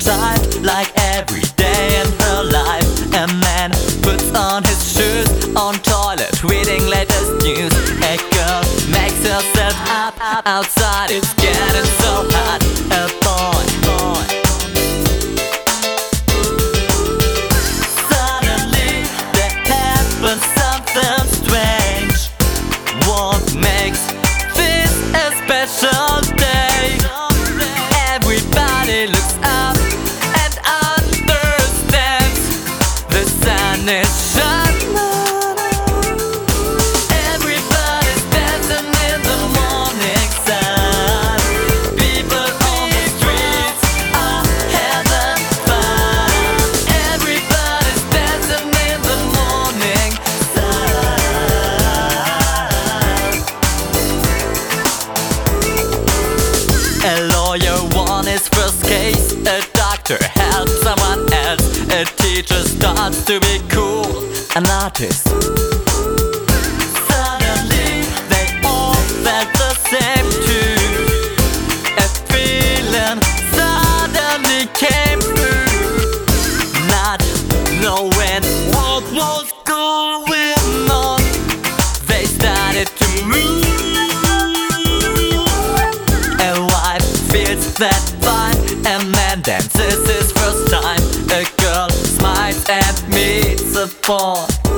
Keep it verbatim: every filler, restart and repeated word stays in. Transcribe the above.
time, like every day in her life. A man puts on his shoes on toilet, reading latest news. A girl makes herself up, up outside, it's getting so hot. A boy, boy. Suddenly there happens something strange. What makes this a special day? Everybody looks up and understands the sun is shining. Everybody's dancing in the morning sun. People on the streets are having fun. Everybody's dancing in the morning sun. A lawyer won his first case. A doctor helps someone else. A teacher starts to be cool. An artist. Suddenly they all felt the same too. A feeling suddenly came through. Not knowing what was going on, they started to move. A wife feels that fine. A man dances his first time. A girl smiles and meets a boy.